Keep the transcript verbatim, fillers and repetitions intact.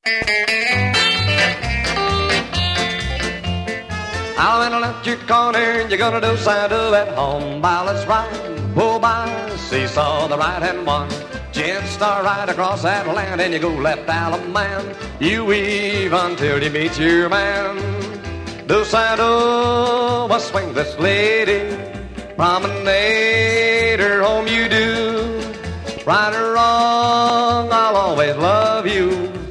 I'll in a left your corner, you're gonna do side do at home. By let's ride, pull by, seesaw the right hand one. Jet star right across that land, and you go left Alaman. You weave until you meet your man. Do side do, must swing this lady. Promenade her home you do. Right or wrong, I'll always love